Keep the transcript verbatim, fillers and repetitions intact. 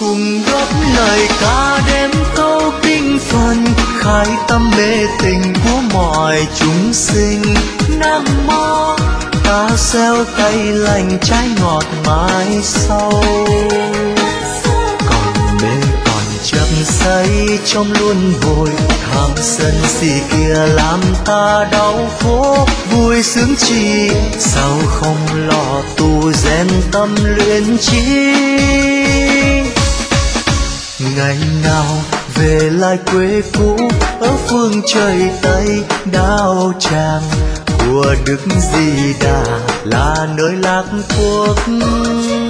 cùng góp lời ca đêm câu kinh phần khai tâm mê tình của mọi chúng sinh. Nam mô ta xeo tay lành trái ngọt mãi sau, còn mê còn chấp say trong luân hồi tham sân si kia làm ta đau khổ. Vui sướng chi sao không lo tu rèn tâm luyện chi, ngày nào về lại quê cũ ở phương trời Tây. Đạo tràng của Đức Di Đà là nơi lạc thuốc